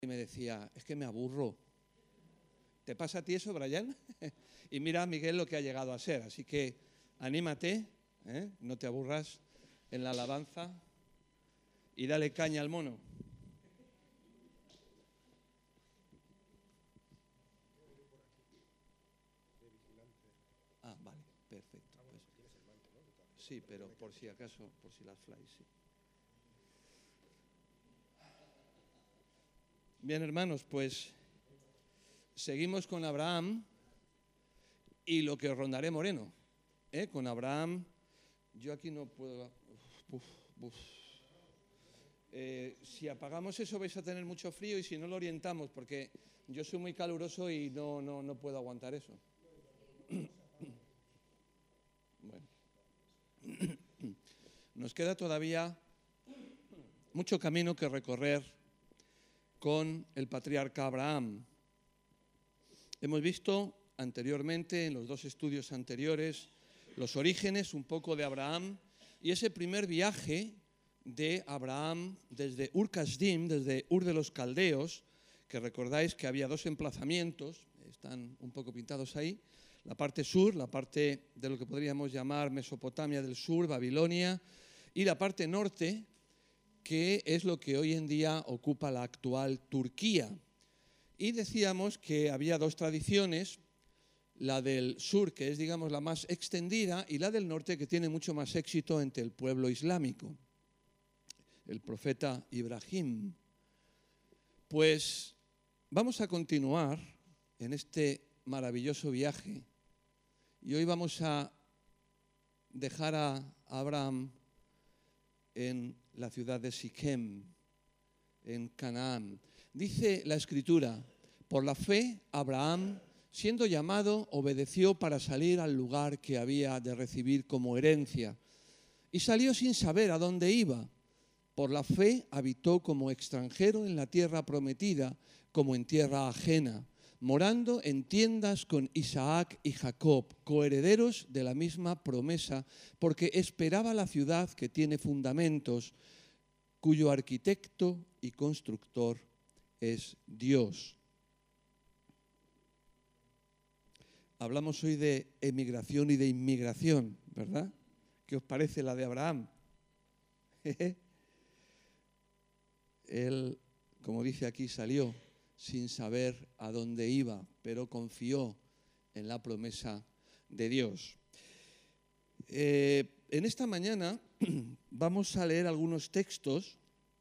y me decía, es que me aburro. ¿Te pasa a ti eso, Brian? Y mira, Miguel, lo que ha llegado a ser. Así que anímate, no te aburras en la alabanza y dale caña al mono. Ah, vale, perfecto. Pues, sí, pero por si acaso, por si las flies, sí. Bien, hermanos, pues seguimos con Abraham y lo que rondaré Moreno. Con Abraham, yo aquí no puedo... si apagamos eso vais a tener mucho frío y si no lo orientamos, porque yo soy muy caluroso y no puedo aguantar eso. Bueno. Nos queda todavía mucho camino que recorrer con el patriarca Abraham. Hemos visto anteriormente, en los dos estudios anteriores, los orígenes un poco de Abraham y ese primer viaje de Abraham desde Ur-Kasdim, desde Ur de los Caldeos, que recordáis que había dos emplazamientos, están un poco pintados ahí, la parte sur, la parte de lo que podríamos llamar Mesopotamia del sur, Babilonia, y la parte norte, que es lo que hoy en día ocupa la actual Turquía. Y decíamos que había dos tradiciones, la del sur, que es, digamos, la más extendida, y la del norte, que tiene mucho más éxito entre el pueblo islámico, el profeta Ibrahim. Pues vamos a continuar en este maravilloso viaje, y hoy vamos a dejar a Abraham en la ciudad de Siquem, en Canaán. Dice la Escritura, por la fe Abraham, siendo llamado, obedeció para salir al lugar que había de recibir como herencia. Y salió sin saber a dónde iba. Por la fe habitó como extranjero en la tierra prometida, como en tierra ajena, morando en tiendas con Isaac y Jacob, coherederos de la misma promesa, porque esperaba la ciudad que tiene fundamentos, cuyo arquitecto y constructor es Dios. Hablamos hoy de emigración y de inmigración, ¿verdad? ¿Qué os parece la de Abraham? Él, como dice aquí, salió sin saber a dónde iba, pero confió en la promesa de Dios. En esta mañana vamos a leer algunos textos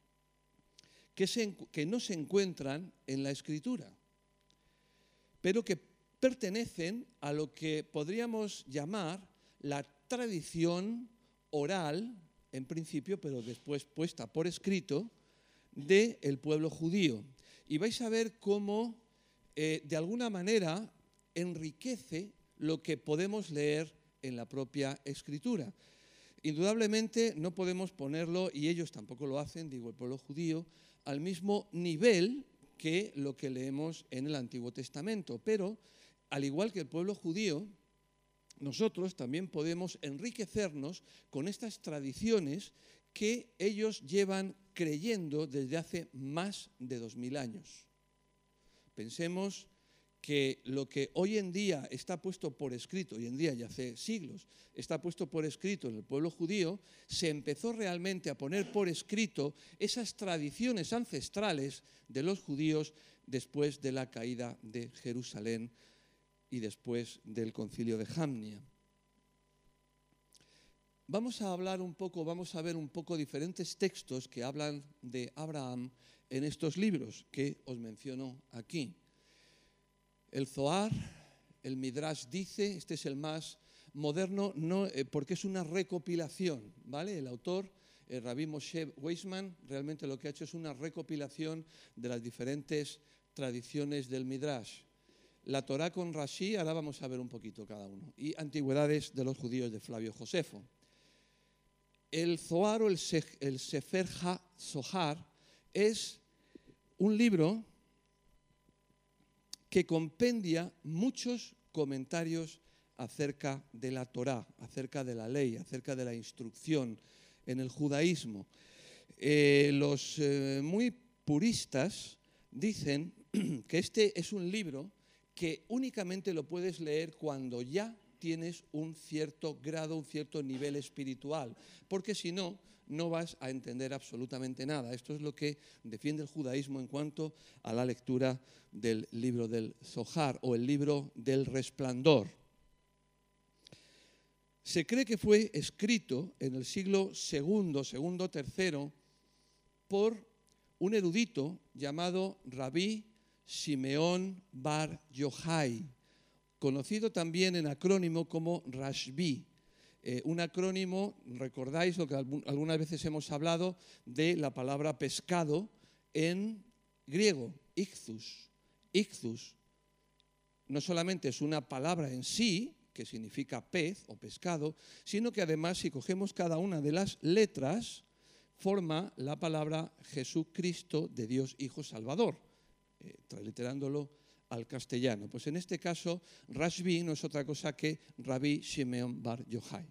que no se encuentran en la Escritura, pero que pertenecen a lo que podríamos llamar la tradición oral, en principio, pero después puesta por escrito, del pueblo judío. Y vais a ver cómo, de alguna manera, enriquece lo que podemos leer en la propia Escritura. Indudablemente no podemos ponerlo, y ellos tampoco lo hacen, digo el pueblo judío, al mismo nivel que lo que leemos en el Antiguo Testamento. Pero, al igual que el pueblo judío, nosotros también podemos enriquecernos con estas tradiciones que ellos llevan creyendo desde hace más de 2000 años. Pensemos que lo que hoy en día está puesto por escrito, hoy en día ya hace siglos, está puesto por escrito en el pueblo judío, se empezó realmente a poner por escrito esas tradiciones ancestrales de los judíos después de la caída de Jerusalén y después del concilio de Jamnia. Vamos a ver un poco diferentes textos que hablan de Abraham en estos libros que os menciono aquí. El Zohar, el Midrash dice, este es el más moderno, porque es una recopilación, ¿vale? El autor, el Rabbi Moshe Weizmann, realmente lo que ha hecho es una recopilación de las diferentes tradiciones del Midrash. La Torá con Rashi, ahora vamos a ver un poquito cada uno. Y Antigüedades de los judíos de Flavio Josefo. El Zohar o el Sefer HaZohar es un libro que compendia muchos comentarios acerca de la Torá, acerca de la ley, acerca de la instrucción en el judaísmo. Los muy puristas dicen que este es un libro que únicamente lo puedes leer cuando ya tienes un cierto grado, un cierto nivel espiritual, porque si no, no vas a entender absolutamente nada. Esto es lo que defiende el judaísmo en cuanto a la lectura del libro del Zohar o el libro del Resplandor. Se cree que fue escrito en el siglo segundo, tercero, por un erudito llamado Rabí Simeón Bar Yochai, conocido también en acrónimo como Rashbi. Un acrónimo, recordáis lo que algunas veces hemos hablado de la palabra pescado en griego, ichthus. Ichthus no solamente es una palabra en sí, que significa pez o pescado, sino que además, si cogemos cada una de las letras, forma la palabra Jesucristo de Dios Hijo Salvador, transliterándolo al castellano. Pues en este caso, Rashbi no es otra cosa que Rabí Simeón Bar Yochai.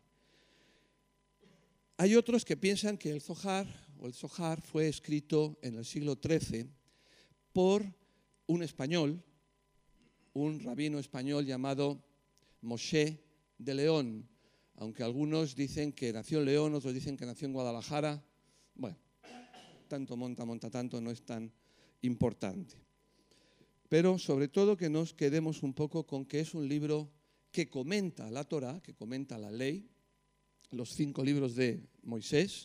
Hay otros que piensan que el Zohar fue escrito en el siglo XIII por un español, un rabino español llamado Moshe de León, aunque algunos dicen que nació en León, otros dicen que nació en Guadalajara. Bueno, tanto monta tanto, no es tan importante. Pero sobre todo que nos quedemos un poco con que es un libro que comenta la Torá, que comenta la ley, los 5 libros de Moisés,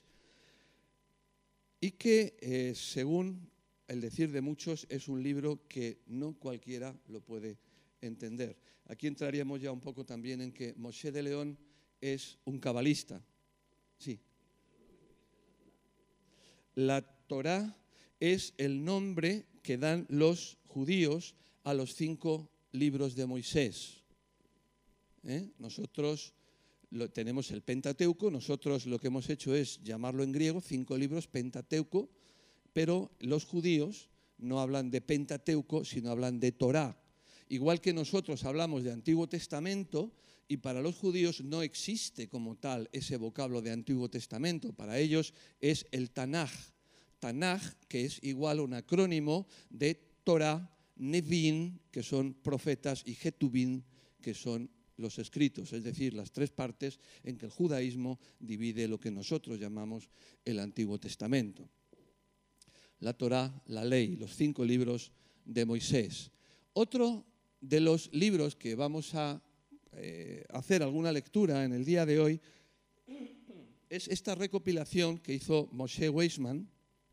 y que, según el decir de muchos, es un libro que no cualquiera lo puede entender. Aquí entraríamos ya un poco también en que Moshe de León es un cabalista. Sí. La Torá es el nombre que dan los judíos a los 5 libros de Moisés. Nosotros tenemos el Pentateuco, nosotros lo que hemos hecho es llamarlo en griego 5 libros, Pentateuco, pero los judíos no hablan de Pentateuco, sino hablan de Torá. Igual que nosotros hablamos de Antiguo Testamento, y para los judíos no existe como tal ese vocablo de Antiguo Testamento. Para ellos es el Tanaj. Tanaj, que es igual a un acrónimo de Torah, Nevin, que son profetas, y Ketubim, que son los escritos, es decir, las 3 partes en que el judaísmo divide lo que nosotros llamamos el Antiguo Testamento. La Torá, la ley, los 5 libros de Moisés. Otro de los libros que vamos a hacer alguna lectura en el día de hoy es esta recopilación que hizo Moshe Weizmann.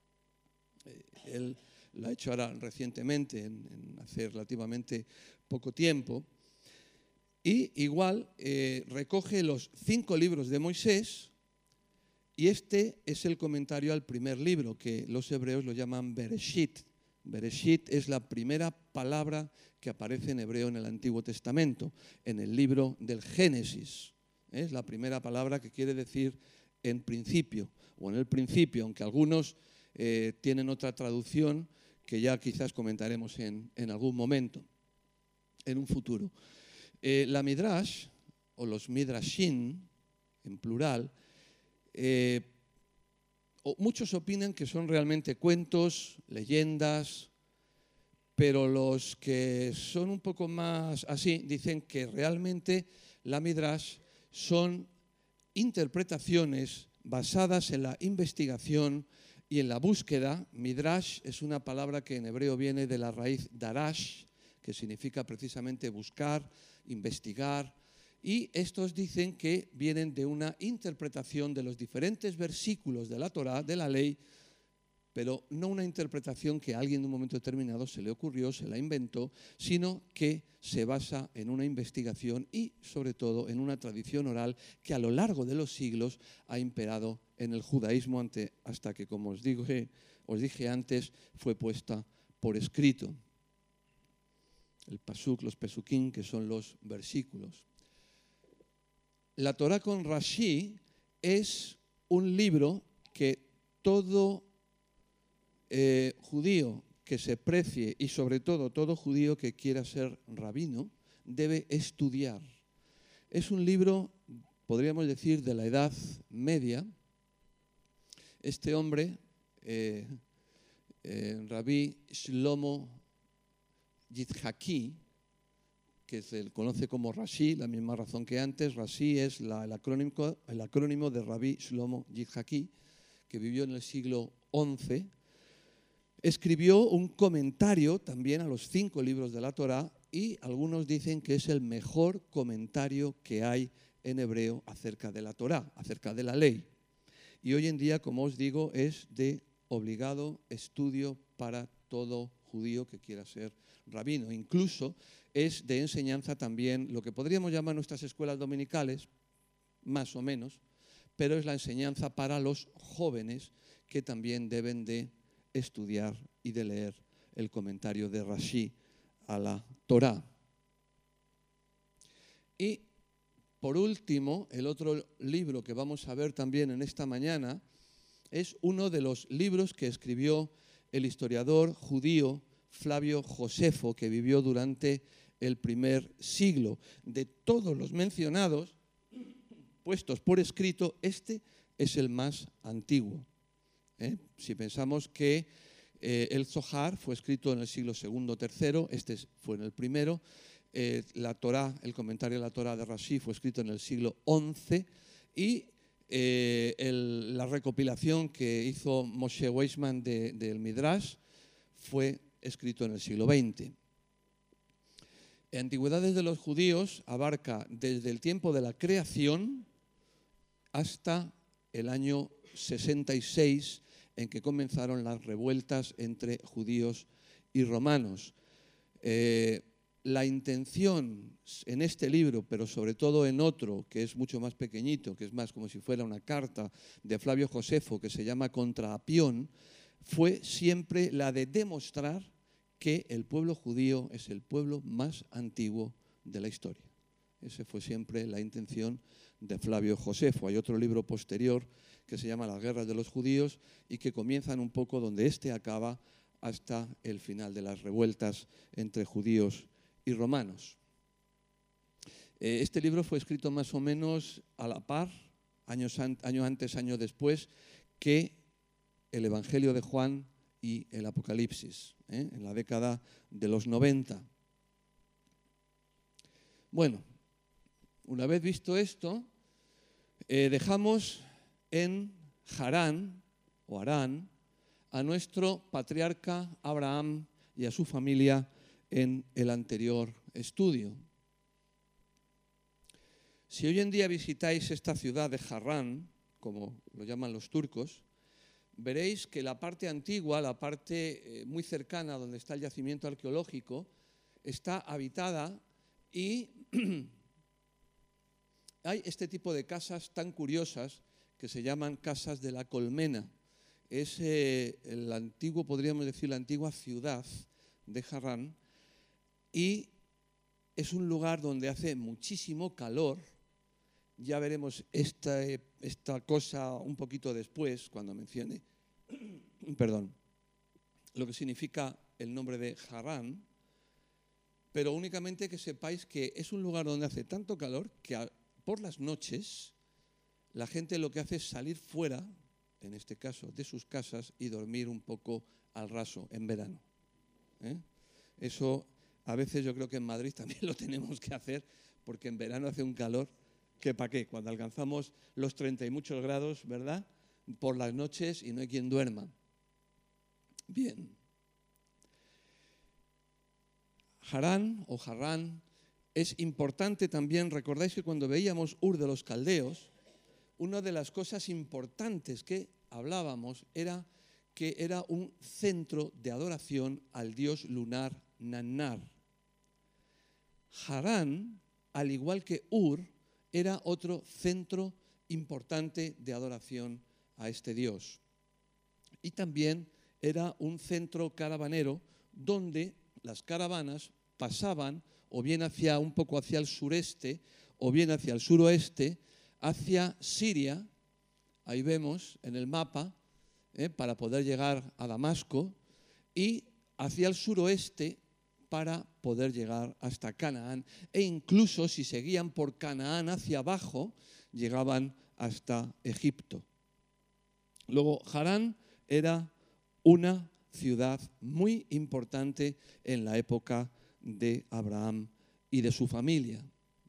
Él lo ha hecho ahora recientemente, hace relativamente poco tiempo, y igual recoge los 5 libros de Moisés, y este es el comentario al primer libro, que los hebreos lo llaman Bereshit. Bereshit es la primera palabra que aparece en hebreo en el Antiguo Testamento, en el libro del Génesis. Es la primera palabra que quiere decir en principio, o en el principio, aunque algunos tienen otra traducción que ya quizás comentaremos en algún momento, en un futuro. La Midrash, o los Midrashim, en plural, muchos opinan que son realmente cuentos, leyendas, pero los que son un poco más así dicen que realmente la Midrash son interpretaciones basadas en la investigación y en la búsqueda. Midrash es una palabra que en hebreo viene de la raíz darash, que significa precisamente buscar, investigar, y estos dicen que vienen de una interpretación de los diferentes versículos de la Torá, de la ley, pero no una interpretación que a alguien en un momento determinado se le ocurrió, se la inventó, sino que se basa en una investigación y, sobre todo, en una tradición oral que a lo largo de los siglos ha imperado en el judaísmo hasta que, como os dije antes, fue puesta por escrito. El pasuk, los pesukim, que son los versículos. La Torá con Rashi es un libro que todo judío que se precie, y sobre todo todo judío que quiera ser rabino, debe estudiar. Es un libro, podríamos decir, de la Edad Media. Este hombre Rabí Shlomo Yitzhaki, que se conoce como Rashi, la misma razón que antes. Rashi es el acrónimo de Rabí Shlomo Yitzhaki, que vivió en el siglo XI. Escribió un comentario también a los 5 libros de la Torá, y algunos dicen que es el mejor comentario que hay en hebreo acerca de la Torá, acerca de la ley. Y hoy en día, como os digo, es de obligado estudio para todo judío que quiera ser rabino. Incluso es de enseñanza también, lo que podríamos llamar nuestras escuelas dominicales, más o menos, pero es la enseñanza para los jóvenes que también deben de estudiar y de leer el comentario de Rashi a la Torá. Y por último, el otro libro que vamos a ver también en esta mañana es uno de los libros que escribió el historiador judío Flavio Josefo, que vivió durante el primer siglo. De todos los mencionados, puestos por escrito, este es el más antiguo. Si pensamos que el Zohar fue escrito en el siglo II o III, este fue en el primero. La Torá, el comentario de la Torá de Rashi fue escrito en el siglo XI, y la recopilación que hizo Moshe Weizmann del Midrash fue escrito en el siglo XX. Antigüedades de los judíos abarca desde el tiempo de la creación hasta el año 66, en que comenzaron las revueltas entre judíos y romanos. La intención en este libro, pero sobre todo en otro que es mucho más pequeñito, que es más como si fuera una carta de Flavio Josefo, que se llama Contra Apión, fue siempre la de demostrar que el pueblo judío es el pueblo más antiguo de la historia. Esa fue siempre la intención de Flavio Josefo. Hay otro libro posterior que se llama Las guerras de los judíos, y que comienzan un poco donde este acaba hasta el final de las revueltas entre judíos y romanos. Este libro fue escrito más o menos a la par, año antes, año después, que el Evangelio de Juan y el Apocalipsis, en la década de los 90. Bueno, una vez visto esto, dejamos en Harán, o Harán, a nuestro patriarca Abraham y a su familia en el anterior estudio. Si hoy en día visitáis esta ciudad de Harán, como lo llaman los turcos, veréis que la parte antigua, la parte muy cercana donde está el yacimiento arqueológico, está habitada, y hay este tipo de casas tan curiosas que se llaman casas de la colmena. Es el antiguo, podríamos decir, la antigua ciudad de Harán, y es un lugar donde hace muchísimo calor. Ya veremos esta cosa un poquito después, cuando mencione lo que significa el nombre de Harán, pero únicamente que sepáis que es un lugar donde hace tanto calor que por las noches la gente lo que hace es salir fuera, en este caso de sus casas, y dormir un poco al raso en verano. Eso a veces yo creo que en Madrid también lo tenemos que hacer, porque en verano hace un calor que ¿para qué? Cuando alcanzamos los 30 y muchos grados, ¿verdad? Por las noches, y no hay quien duerma. Bien. Harán o Harrán es importante también. Recordáis que cuando veíamos Ur de los Caldeos, una de las cosas importantes que hablábamos era que era un centro de adoración al dios lunar Nannar. Harán, al igual que Ur, era otro centro importante de adoración a este dios. Y también era un centro caravanero donde las caravanas pasaban o bien un poco hacia el sureste o bien hacia el suroeste, hacia Siria. Ahí vemos en el mapa, para poder llegar a Damasco, y hacia el suroeste para poder llegar hasta Canaán, e incluso si seguían por Canaán hacia abajo, llegaban hasta Egipto. Luego, Harán era una ciudad muy importante en la época de Abraham y de su familia.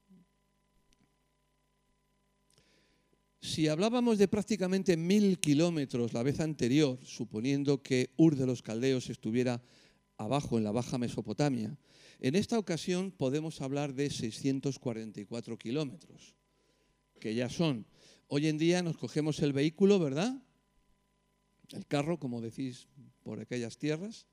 Si hablábamos de prácticamente 1000 kilómetros la vez anterior, suponiendo que Ur de los Caldeos estuviera abajo en la Baja Mesopotamia, en esta ocasión podemos hablar de 644 kilómetros, que ya son. Hoy en día nos cogemos el vehículo, ¿verdad? El carro, como decís por aquellas tierras,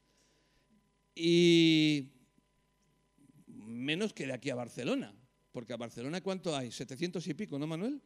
y menos que de aquí a Barcelona, porque a Barcelona ¿cuánto hay? 700 y pico, ¿no, Manuel?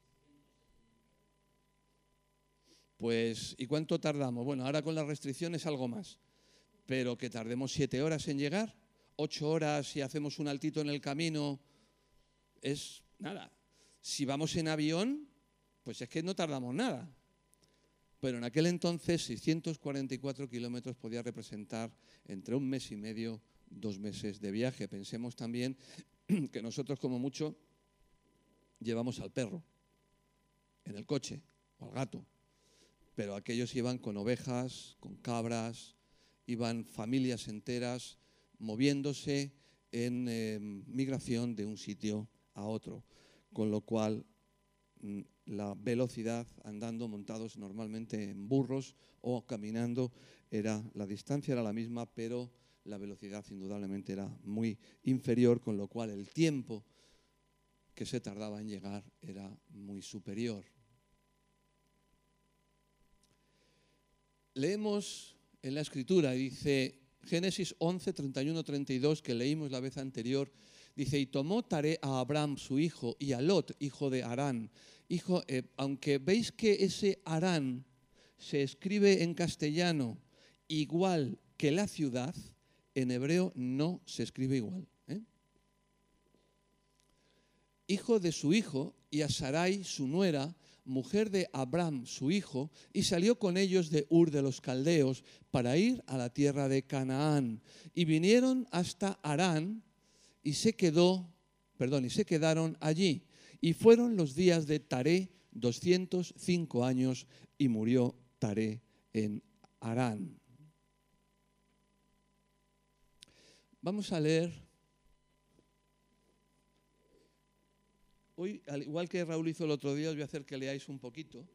Pues, ¿y cuánto tardamos? Bueno, ahora con las restricciones algo más, pero que tardemos 7 horas en llegar, 8 horas si hacemos un altito en el camino, es nada. Si vamos en avión, pues es que no tardamos nada. Pero en aquel entonces 644 kilómetros podía representar entre 1 mes y medio, 2 meses de viaje. Pensemos también que nosotros como mucho llevamos al perro en el coche o al gato. Pero aquellos iban con ovejas, con cabras, iban familias enteras moviéndose en migración de un sitio a otro, con lo cual la velocidad andando montados normalmente en burros o caminando, la distancia era la misma, pero la velocidad indudablemente era muy inferior, con lo cual el tiempo que se tardaba en llegar era muy superior. Leemos en la Escritura, dice Génesis 11, 31, 32, que leímos la vez anterior, dice, y tomó Taré a Abraham su hijo y a Lot, hijo de Harán. Aunque veis que ese Harán se escribe en castellano igual que la ciudad, en hebreo no se escribe igual. Hijo de su hijo, y a Sarai su nuera, mujer de Abraham su hijo, y salió con ellos de Ur de los Caldeos para ir a la tierra de Canaán. Y vinieron hasta Harán y se quedaron allí. Y fueron los días de Taré 205 años y murió Taré en Harán. Vamos a leer. Hoy, al igual que Raúl hizo el otro día, os voy a hacer que leáis un poquito.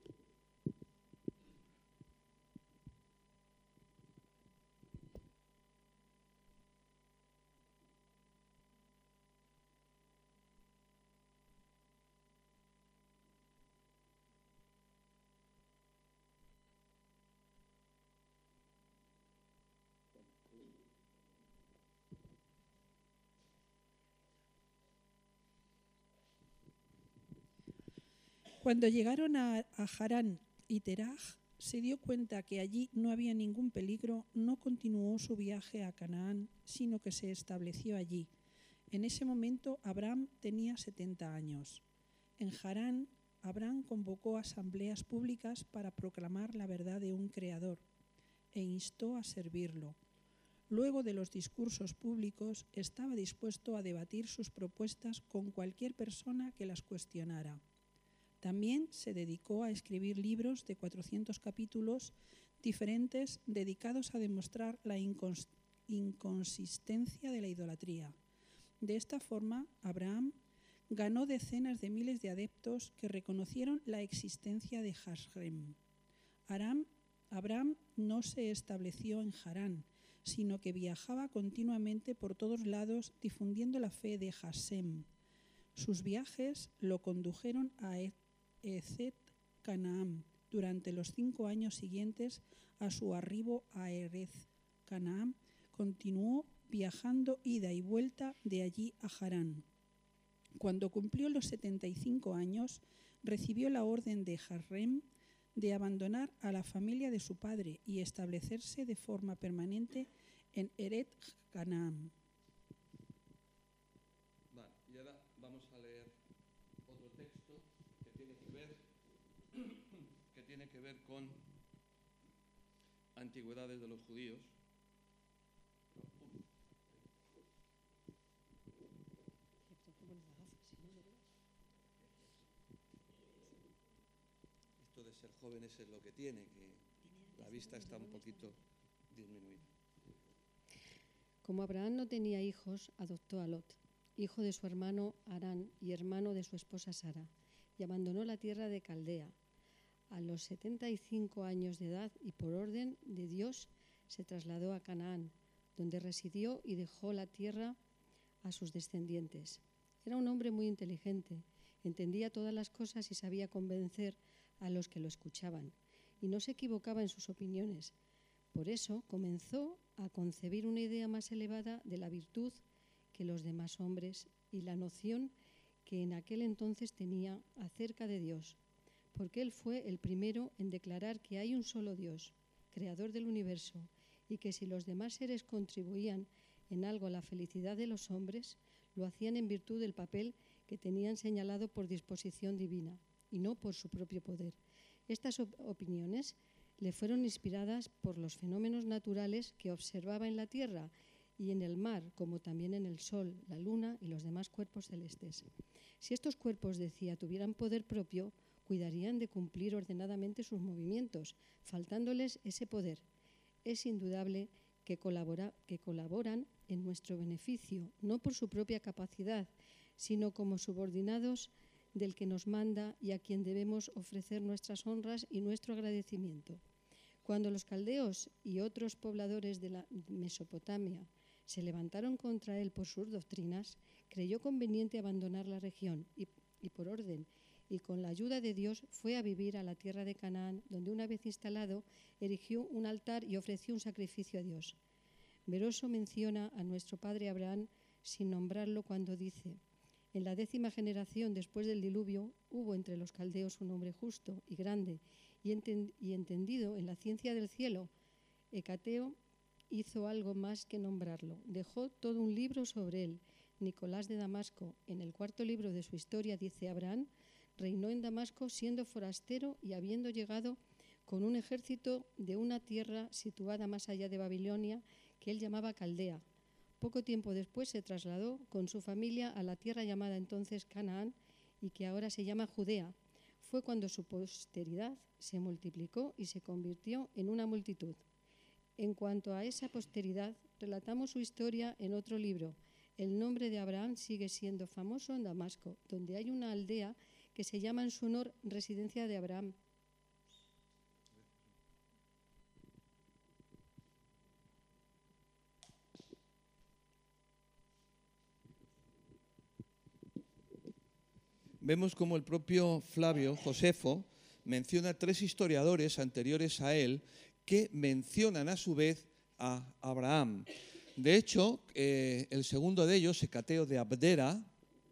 Cuando llegaron a Harán y Teraj, se dio cuenta que allí no había ningún peligro, no continuó su viaje a Canaán, sino que se estableció allí. En ese momento Abraham tenía 70 años. En Harán, Abraham convocó asambleas públicas para proclamar la verdad de un creador e instó a servirlo. Luego de los discursos públicos, estaba dispuesto a debatir sus propuestas con cualquier persona que las cuestionara. También se dedicó a escribir libros de 400 capítulos diferentes dedicados a demostrar la inconsistencia de la idolatría. De esta forma, Abraham ganó decenas de miles de adeptos que reconocieron la existencia de Hashem. Abraham no se estableció en Harán, sino que viajaba continuamente por todos lados difundiendo la fe de Hashem. Sus viajes lo condujeron a Ezet Canaán durante los 5 años siguientes a su arribo a Erez Canaán. Continuó viajando ida y vuelta de allí a Harán. Cuando cumplió los 75 años, recibió la orden de Hashem de abandonar a la familia de su padre y establecerse de forma permanente en Eret Canaán. Vale, y ahora vamos a leer otro texto que tiene que ver con antigüedades de los judíos. Esto de ser jóvenes es lo que tiene, que la vista está un poquito disminuida. Como Abraham no tenía hijos, adoptó a Lot, hijo de su hermano Harán y hermano de su esposa Sara, y abandonó la tierra de Caldea. A los 75 años de edad y por orden de Dios se trasladó a Canaán, donde residió y dejó la tierra a sus descendientes. Era un hombre muy inteligente, entendía todas las cosas y sabía convencer a los que lo escuchaban, y no se equivocaba en sus opiniones. Por eso comenzó a concebir una idea más elevada de la virtud que los demás hombres y la noción que en aquel entonces tenía acerca de Dios, porque él fue el primero en declarar que hay un solo Dios, creador del universo, y que si los demás seres contribuían en algo a la felicidad de los hombres, lo hacían en virtud del papel que tenían señalado por disposición divina y no por su propio poder. Estas opiniones le fueron inspiradas por los fenómenos naturales que observaba en la tierra y en el mar, como también en el sol, la luna y los demás cuerpos celestes. Si estos cuerpos, decía, tuvieran poder propio, cuidarían de cumplir ordenadamente sus movimientos, faltándoles ese poder. Es indudable que colaboran en nuestro beneficio, no por su propia capacidad, sino como subordinados del que nos manda y a quien debemos ofrecer nuestras honras y nuestro agradecimiento. Cuando los caldeos y otros pobladores de la Mesopotamia se levantaron contra él por sus doctrinas, creyó conveniente abandonar la región y por orden y con la ayuda de Dios fue a vivir a la tierra de Canaán, donde una vez instalado erigió un altar y ofreció un sacrificio a Dios. Veroso menciona a nuestro padre Abraham sin nombrarlo cuando dice: en la 10ª generación después del diluvio hubo entre los caldeos un hombre justo y grande y entendido en la ciencia del cielo. Hecateo hizo algo más que nombrarlo. Dejó todo un libro sobre él. Nicolás de Damasco, en el 4.º libro de su historia, dice: Abraham reinó en Damasco siendo forastero y habiendo llegado con un ejército de una tierra situada más allá de Babilonia que él llamaba Caldea. Poco tiempo después se trasladó con su familia a la tierra llamada entonces Canaán y que ahora se llama Judea. Fue cuando su posteridad se multiplicó y se convirtió en una multitud. En cuanto a esa posteridad, relatamos su historia en otro libro. El nombre de Abraham sigue siendo famoso en Damasco, donde hay una aldea que se llama en su honor Residencia de Abraham. Vemos como el propio Flavio Josefo menciona 3 historiadores anteriores a él que mencionan a su vez a Abraham. De hecho, el segundo de ellos, Hecateo de Abdera,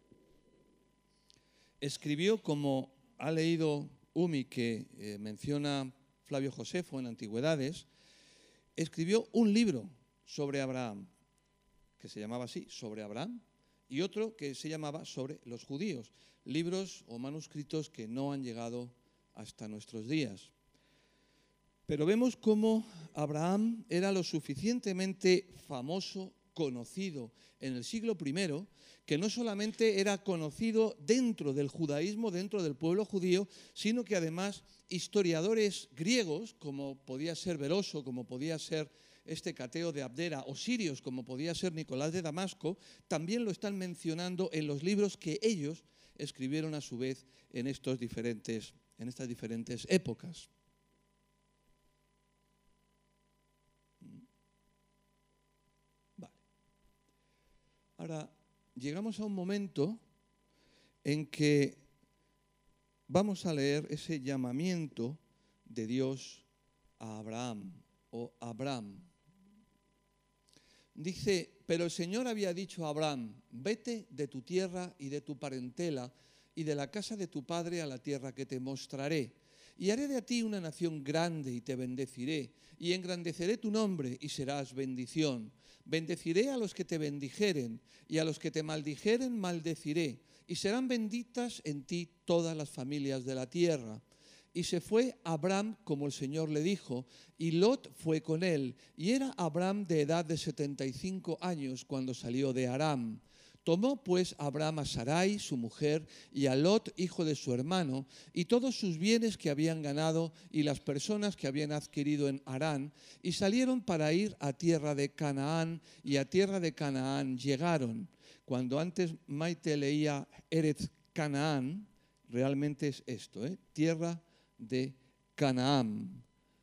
escribió, como ha leído Umi, que menciona Flavio Josefo en Antigüedades, escribió un libro sobre Abraham, que se llamaba así, sobre Abraham, y otro que se llamaba sobre los judíos, libros o manuscritos que no han llegado hasta nuestros días. Pero vemos cómo Abraham era lo suficientemente famoso, conocido en el siglo I, que no solamente era conocido dentro del judaísmo, dentro del pueblo judío, sino que además historiadores griegos, como podía ser Veroso, como podía ser Hecateo de Abdera, o sirios, como podía ser Nicolás de Damasco, también lo están mencionando en los libros que ellos escribieron a su vez en estas diferentes épocas. Vale. Ahora, llegamos a un momento en que vamos a leer ese llamamiento de Dios a Abraham o Abram. Dice: pero el Señor había dicho a Abraham: vete de tu tierra y de tu parentela y de la casa de tu padre a la tierra que te mostraré. Y haré de ti una nación grande y te bendeciré, y engrandeceré tu nombre y serás bendición. Bendeciré a los que te bendijeren, y a los que te maldijeren maldeciré, y serán benditas en ti todas las familias de la tierra. Y se fue Abram como el Señor le dijo, y Lot fue con él. Y era Abram de edad de 75 años cuando salió de Aram. Tomó pues Abraham a Sarai, su mujer, y a Lot, hijo de su hermano, y todos sus bienes que habían ganado y las personas que habían adquirido en Harán, y salieron para ir a tierra de Canaán, y a tierra de Canaán llegaron. Cuando antes Maite leía Eretz Canaán, realmente es esto, tierra de Canaán.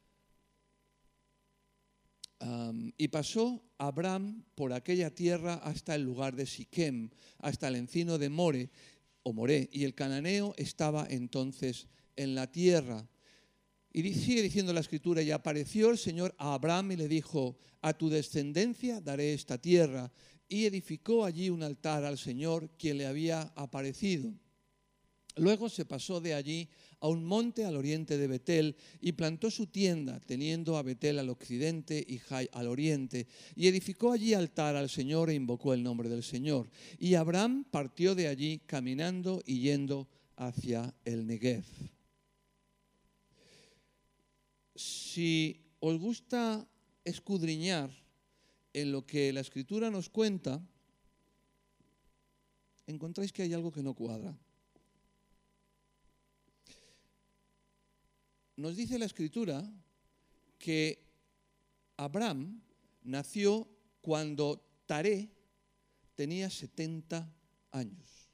Y pasó Abraham por aquella tierra hasta el lugar de Siquem, hasta el encino de Moré, y el cananeo estaba entonces en la tierra. Y sigue diciendo la Escritura, y apareció el Señor a Abraham y le dijo, a tu descendencia daré esta tierra. Y edificó allí un altar al Señor, quien le había aparecido. Luego se pasó de allí a un monte al oriente de Betel y plantó su tienda, teniendo a Betel al occidente y Jai al oriente, y edificó allí altar al Señor e invocó el nombre del Señor. Y Abraham partió de allí caminando y yendo hacia el Negev. Si os gusta escudriñar en lo que la Escritura nos cuenta, encontráis que hay algo que no cuadra. Nos dice la Escritura que Abraham nació cuando Taré tenía 70 años.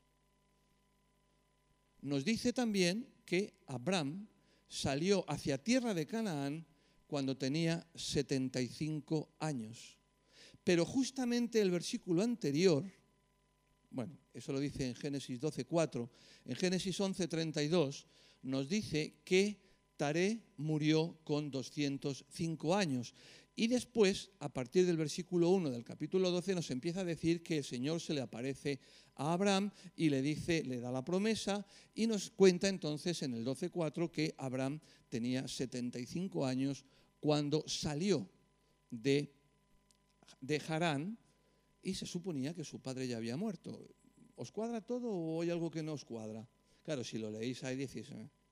Nos dice también que Abraham salió hacia tierra de Canaán cuando tenía 75 años. Pero justamente el versículo anterior, bueno, eso lo dice en Génesis 12:4, en Génesis 11:32 nos dice que Taré murió con 205 años. Y después, a partir del versículo 1 del capítulo 12, nos empieza a decir que el Señor se le aparece a Abraham y le dice, le da la promesa, y nos cuenta entonces en el 12:4 que Abraham tenía 75 años cuando salió de Harán y se suponía que su padre ya había muerto. ¿Os cuadra todo o hay algo que no os cuadra? Claro, si lo leéis ahí decís,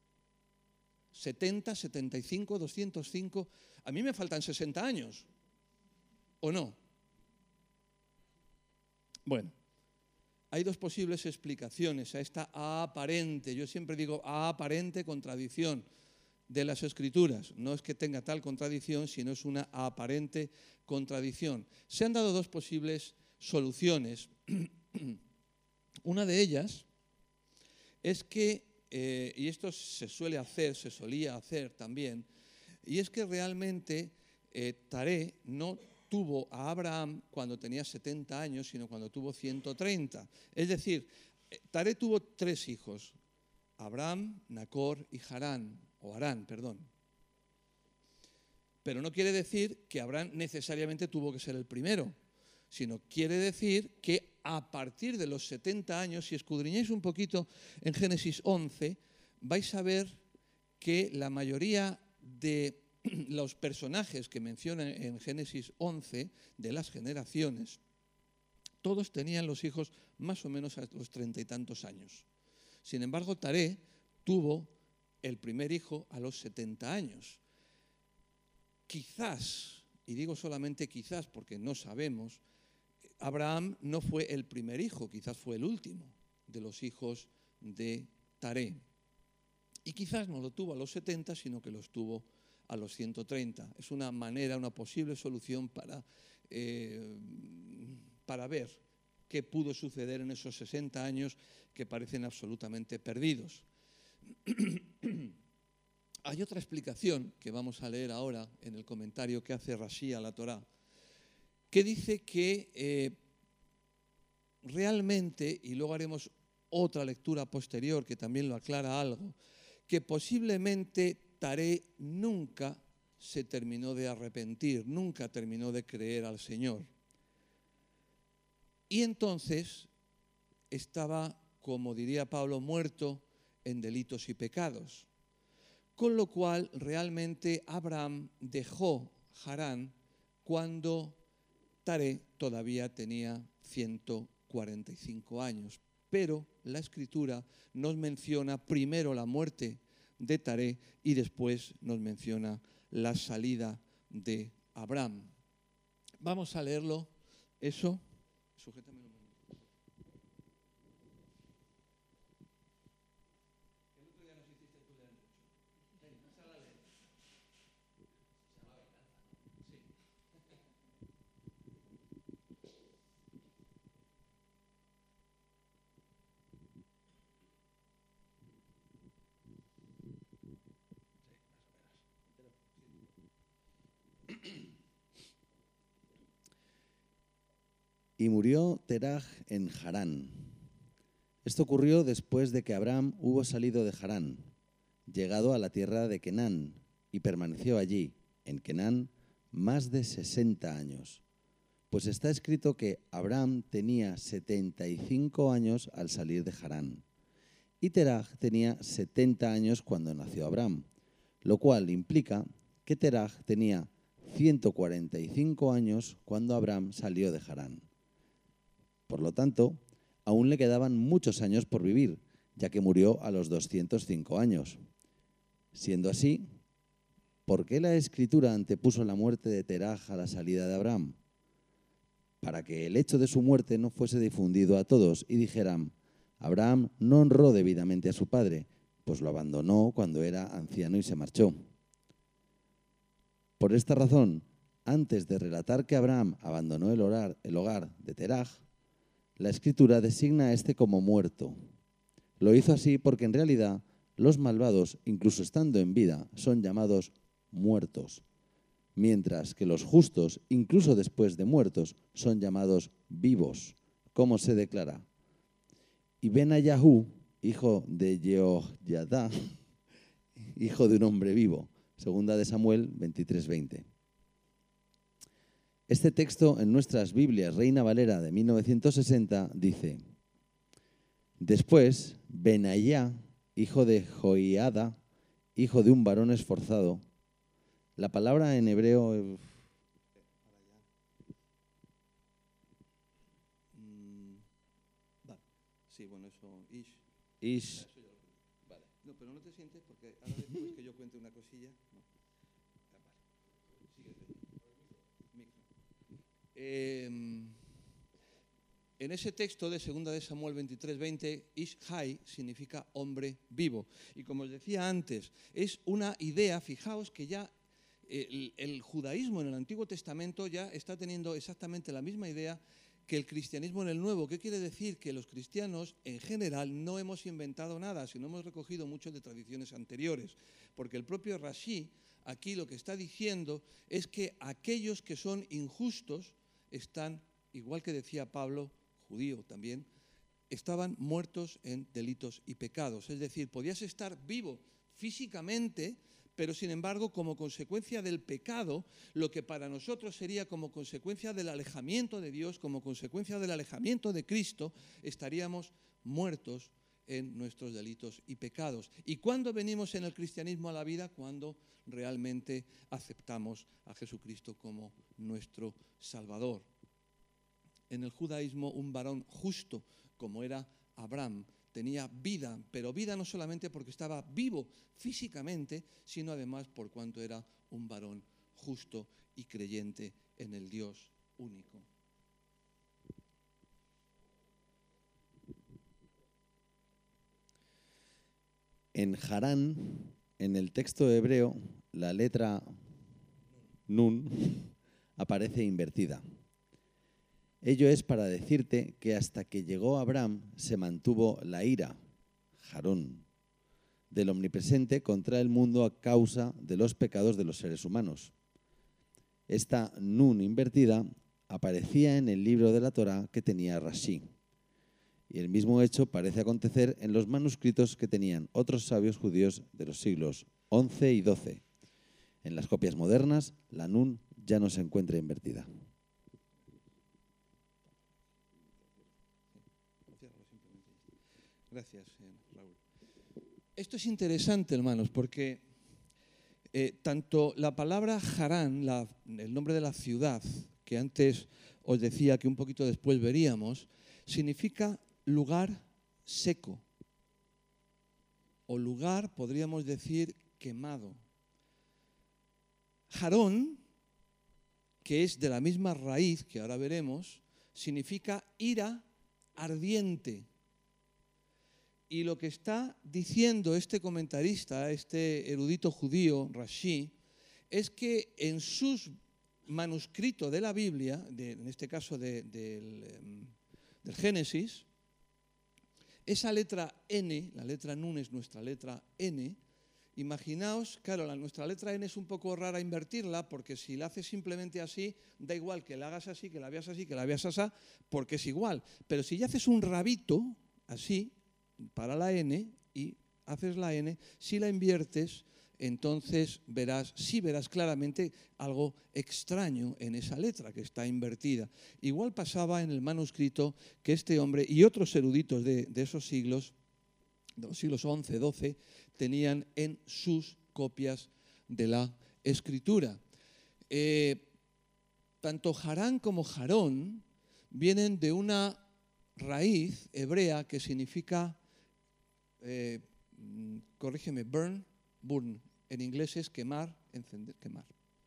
70, 75, 205, a mí me faltan 60 años, ¿o no? Bueno, hay dos posibles explicaciones a esta aparente, yo siempre digo aparente contradicción de las Escrituras. No es que tenga tal contradicción, sino es una aparente contradicción. Se han dado dos posibles soluciones. Una de ellas es que, y esto se solía hacer también, y es que realmente Taré no tuvo a Abraham cuando tenía 70 años, sino cuando tuvo 130. Es decir, Taré tuvo 3 hijos, Abraham, Nacor y Harán. Pero no quiere decir que Abraham necesariamente tuvo que ser el primero, sino quiere decir que a partir de los 70 años, si escudriñáis un poquito en Génesis 11, vais a ver que la mayoría de los personajes que menciona en Génesis 11, de las generaciones, todos tenían los hijos más o menos a los 30 y tantos años. Sin embargo, Taré tuvo el primer hijo a los 70 años. Quizás, y digo solamente quizás porque no sabemos, Abraham no fue el primer hijo, quizás fue el último de los hijos de Taré. Y quizás no lo tuvo a los 70, sino que los tuvo a los 130. Es una manera, una posible solución para ver qué pudo suceder en esos 60 años que parecen absolutamente perdidos. Hay otra explicación que vamos a leer ahora en el comentario que hace Rashi a la Torá, que dice que realmente, y luego haremos otra lectura posterior que también lo aclara algo, que posiblemente Taré nunca se terminó de arrepentir, nunca terminó de creer al Señor. Y entonces estaba, como diría Pablo, muerto en delitos y pecados. Con lo cual, realmente Abraham dejó Harán cuando Taré todavía tenía 145 años. Pero la Escritura nos menciona primero la muerte de Taré y después nos menciona la salida de Abraham. Vamos a leerlo, eso. Sujétame un momento. Y murió Teraj en Harán. Esto ocurrió después de que Abraham hubo salido de Harán, llegado a la tierra de Canaán, y permaneció allí, en Canaán, más de 60 años. Pues está escrito que Abraham tenía 75 años al salir de Harán, y Teraj tenía 70 años cuando nació Abraham, lo cual implica que Teraj tenía 145 años cuando Abraham salió de Harán. Por lo tanto, aún le quedaban muchos años por vivir, ya que murió a los 205 años. Siendo así, ¿por qué la Escritura antepuso la muerte de Teraj a la salida de Abraham? Para que el hecho de su muerte no fuese difundido a todos y dijeran: Abraham no honró debidamente a su padre, pues lo abandonó cuando era anciano y se marchó. Por esta razón, antes de relatar que Abraham abandonó el hogar de Teraj, la Escritura designa a este como muerto. Lo hizo así porque en realidad los malvados, incluso estando en vida, son llamados muertos, mientras que los justos, incluso después de muertos, son llamados vivos, como se declara. Y Benayahu, hijo de Jehoiada, hijo de un hombre vivo. Segunda de Samuel 23:20. Este texto en nuestras Biblias Reina Valera de 1960 dice: después, Benayá, hijo de Joiada, hijo de un varón esforzado. La palabra en hebreo... Sí, bueno, eso, Ish. Vale. No, pero no te sientes porque ahora después que yo cuente una cosilla... No. En ese texto de 2 de Samuel 23:20, Ish-Hai significa hombre vivo. Y como os decía antes, es una idea, fijaos que ya el judaísmo en el Antiguo Testamento ya está teniendo exactamente la misma idea que el cristianismo en el Nuevo. ¿Qué quiere decir? Que los cristianos en general no hemos inventado nada, sino hemos recogido mucho de tradiciones anteriores. Porque el propio Rashi aquí lo que está diciendo es que aquellos que son injustos están, igual que decía Pablo, judío también, estaban muertos en delitos y pecados. Es decir, podías estar vivo físicamente, pero sin embargo, como consecuencia del pecado, lo que para nosotros sería como consecuencia del alejamiento de Dios, como consecuencia del alejamiento de Cristo, estaríamos muertos en nuestros delitos y pecados. ¿Y cuándo venimos en el cristianismo a la vida? Cuando realmente aceptamos a Jesucristo como nuestro Salvador. En el judaísmo, un varón justo, como era Abraham, tenía vida, pero vida no solamente porque estaba vivo físicamente, sino además por cuanto era un varón justo y creyente en el Dios único. En Harán, en el texto hebreo, la letra Nun aparece invertida. Ello es para decirte que hasta que llegó Abraham se mantuvo la ira, Jarón, del Omnipresente contra el mundo a causa de los pecados de los seres humanos. Esta Nun invertida aparecía en el libro de la Torá que tenía Rashi. Y el mismo hecho parece acontecer en los manuscritos que tenían otros sabios judíos de los siglos XI y XII. En las copias modernas, la Nun ya no se encuentra invertida. Gracias, Raúl. Esto es interesante, hermanos, porque tanto la palabra Harán, el nombre de la ciudad, que antes os decía que un poquito después veríamos, significa lugar seco, o lugar, podríamos decir, quemado. Jarón, que es de la misma raíz que ahora veremos, significa ira ardiente. Y lo que está diciendo este comentarista, este erudito judío, Rashi, es que en sus manuscritos de la Biblia, en este caso del Génesis, esa letra N, la letra Nun es nuestra letra N, Imaginaos, claro, nuestra letra N es un poco rara invertirla, porque si la haces simplemente así, da igual que la hagas así, que la veas así, que la veas así, porque es igual. Pero si ya haces un rabito, así, para la N, y haces la N, si la inviertes, entonces verás claramente algo extraño en esa letra que está invertida. Igual pasaba en el manuscrito que este hombre y otros eruditos de esos siglos, de los siglos XI, XII, tenían en sus copias de la Escritura. Tanto Harán como Jarón vienen de una raíz hebrea que significa, corrígeme, burn. En inglés es quemar, encender, quemar.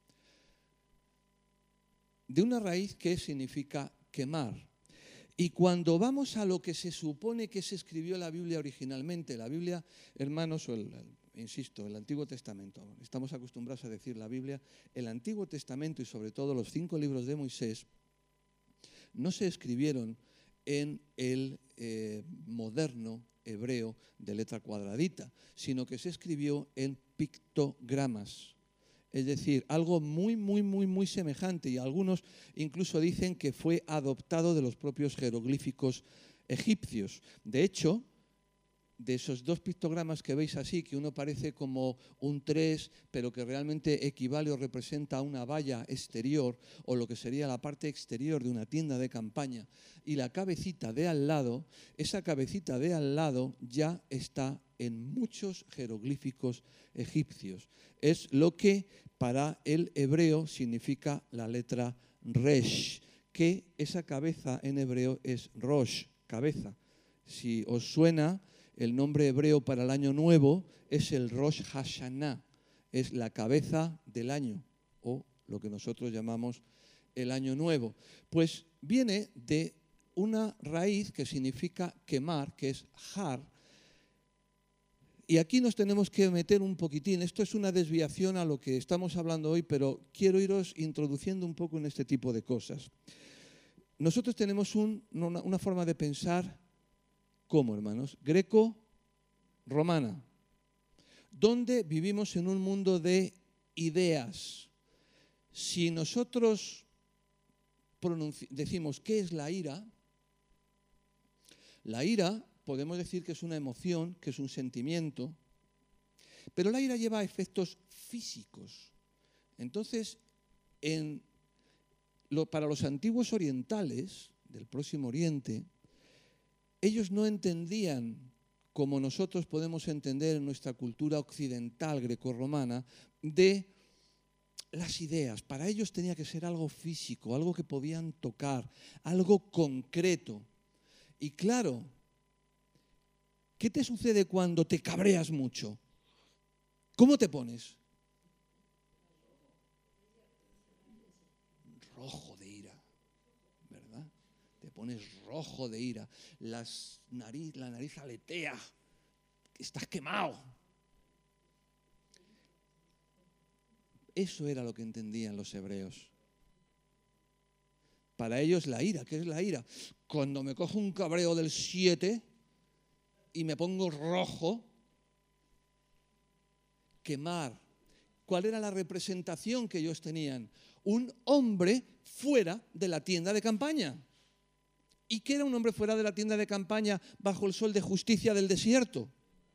De una raíz que significa quemar. Y cuando vamos a lo que se supone que se escribió la Biblia originalmente, la Biblia, hermanos, insisto, el Antiguo Testamento, estamos acostumbrados a decir la Biblia, el Antiguo Testamento y sobre todo los 5 libros de Moisés, no se escribieron en el moderno hebreo de letra cuadradita, sino que se escribió en pictogramas. Es decir, algo muy, muy, muy, muy semejante, y algunos incluso dicen que fue adoptado de los propios jeroglíficos egipcios. De hecho, de esos 2 pictogramas que veis así, que uno parece como un 3, pero que realmente equivale o representa una valla exterior, o lo que sería la parte exterior de una tienda de campaña, y la cabecita de al lado, esa cabecita de al lado ya está en muchos jeroglíficos egipcios. Es lo que para el hebreo significa la letra Resh, que esa cabeza en hebreo es Rosh, cabeza. Si os suena, el nombre hebreo para el año nuevo es el Rosh Hashanah, es la cabeza del año, o lo que nosotros llamamos el año nuevo. Pues viene de una raíz que significa quemar, que es har. Y aquí nos tenemos que meter un poquitín. Esto es una desviación a lo que estamos hablando hoy, pero quiero iros introduciendo un poco en este tipo de cosas. Nosotros tenemos una forma de pensar, ¿cómo, hermanos? Greco-romana, donde vivimos en un mundo de ideas. Si nosotros decimos ¿qué es la ira? La ira podemos decir que es una emoción, que es un sentimiento, pero la ira lleva efectos físicos. Entonces, para los antiguos orientales del Próximo Oriente, ellos no entendían como nosotros podemos entender en nuestra cultura occidental grecorromana de las ideas. Para ellos tenía que ser algo físico, algo que podían tocar, algo concreto. Y claro, ¿qué te sucede cuando te cabreas mucho? ¿Cómo te pones? Rojo de ira, ¿verdad? Te pones rojo de ira. La nariz aletea. Estás quemado. Eso era lo que entendían los hebreos. Para ellos la ira, ¿qué es la ira? Cuando me cojo un cabreo del 7 y me pongo rojo, quemar. ¿Cuál era la representación que ellos tenían? Un hombre fuera de la tienda de campaña. ¿Y qué era un hombre fuera de la tienda de campaña bajo el sol de justicia del desierto?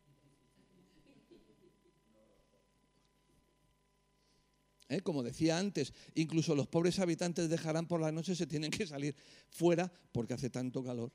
Como decía antes, incluso los pobres habitantes de Harán por la noche se tienen que salir fuera porque hace tanto calor.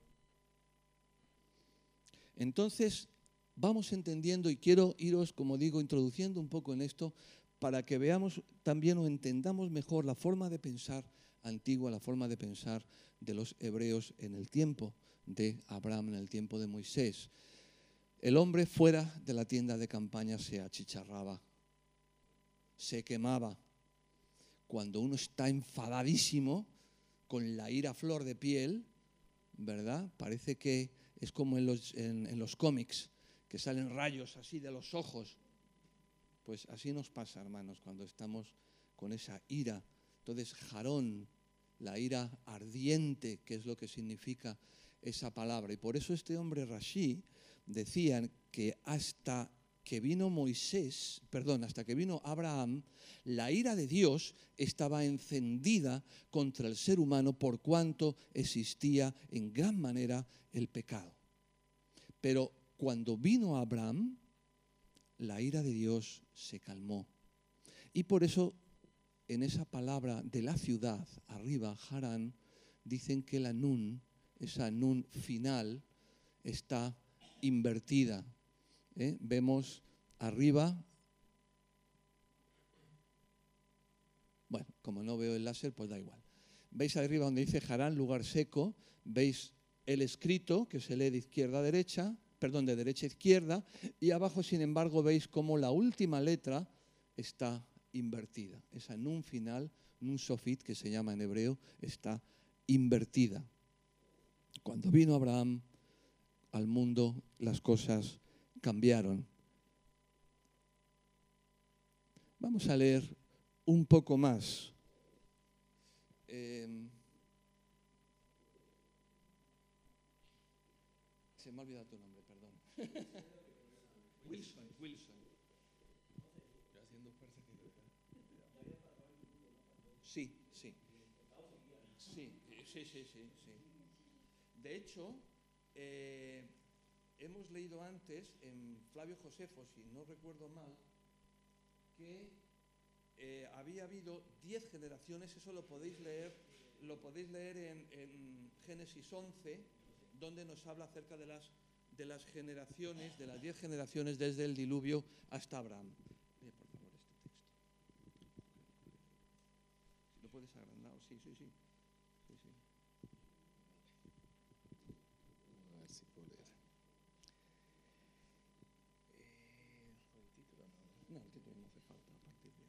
Entonces, vamos entendiendo, y quiero iros, como digo, introduciendo un poco en esto para que veamos también o entendamos mejor la forma de pensar antigua, la forma de pensar de los hebreos en el tiempo de Abraham, en el tiempo de Moisés. El hombre fuera de la tienda de campaña se achicharraba, se quemaba. Cuando uno está enfadadísimo, con la ira a flor de piel, ¿verdad? Parece que es como en los cómics, que salen rayos así de los ojos. Pues así nos pasa, hermanos, cuando estamos con esa ira. Entonces, Jarón, la ira ardiente, que es lo que significa esa palabra. Y por eso este hombre Rashi decían que hasta que vino Moisés, perdón, hasta que vino Abraham, la ira de Dios estaba encendida contra el ser humano por cuanto existía en gran manera el pecado. Pero cuando vino Abraham, la ira de Dios se calmó. Y por eso en esa palabra de la ciudad, arriba, Harán, dicen que la nun, esa nun final, está invertida. Vemos arriba, bueno, como no veo el láser, pues da igual. Veis arriba donde dice Harán, lugar seco, veis el escrito que se lee de izquierda a derecha, perdón, de derecha a izquierda, y abajo, sin embargo, veis cómo la última letra está invertida. Esa nun final, nun sofit, que se llama en hebreo, está invertida. Cuando vino Abraham al mundo, las cosas cambiaron. Vamos a leer un poco más. Se me ha olvidado tu nombre, perdón. Wilson. Sí. De hecho, hemos leído antes en Flavio Josefo, si no recuerdo mal, que había habido 10 generaciones. Eso lo podéis leer en Génesis 11, donde nos habla acerca de las generaciones, de las 10 generaciones desde el diluvio hasta Abraham. Por favor, este texto. Si lo puedes agrandar, sí. A ver si puedo leer. El título no. No, el título no hace falta a partir de ahí.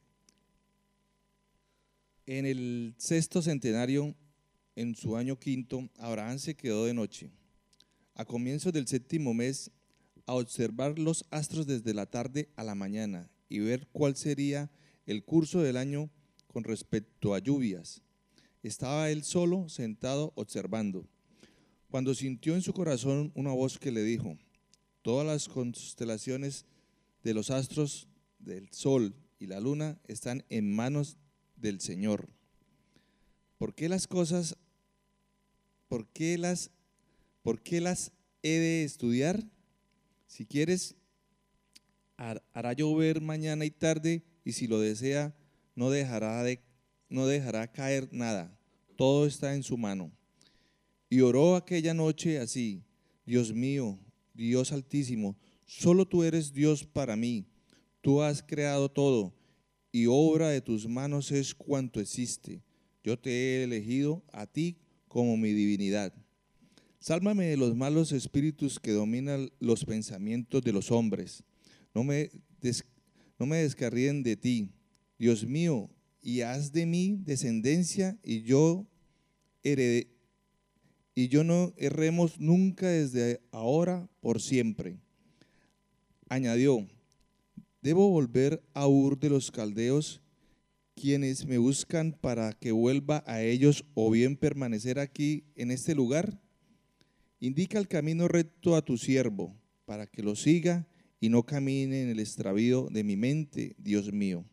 En el 6º centenario, en su año 5, Abraham se quedó de noche, a comienzos del 7º mes, a observar los astros desde la tarde a la mañana y ver cuál sería el curso del año con respecto a lluvias. Estaba él solo, sentado, observando, cuando sintió en su corazón una voz que le dijo: todas las constelaciones de los astros, del sol y la luna están en manos del Señor. ¿Por qué las he de estudiar? Si quieres, hará llover mañana y tarde, y si lo desea, no dejará caer nada. Todo está en su mano. Y oró aquella noche así: Dios mío, Dios altísimo, solo tú eres Dios para mí. Tú has creado todo, y obra de tus manos es cuanto existe. Yo te he elegido a ti como mi divinidad. Sálvame de los malos espíritus que dominan los pensamientos de los hombres. No me descarríen de ti, Dios mío, y haz de mí descendencia, y yo no erremos nunca desde ahora por siempre. Añadió: debo volver a Ur de los Caldeos, quienes me buscan para que vuelva a ellos, o bien permanecer aquí en este lugar. Indica el camino recto a tu siervo, para que lo siga y no camine en el extravío de mi mente, Dios mío.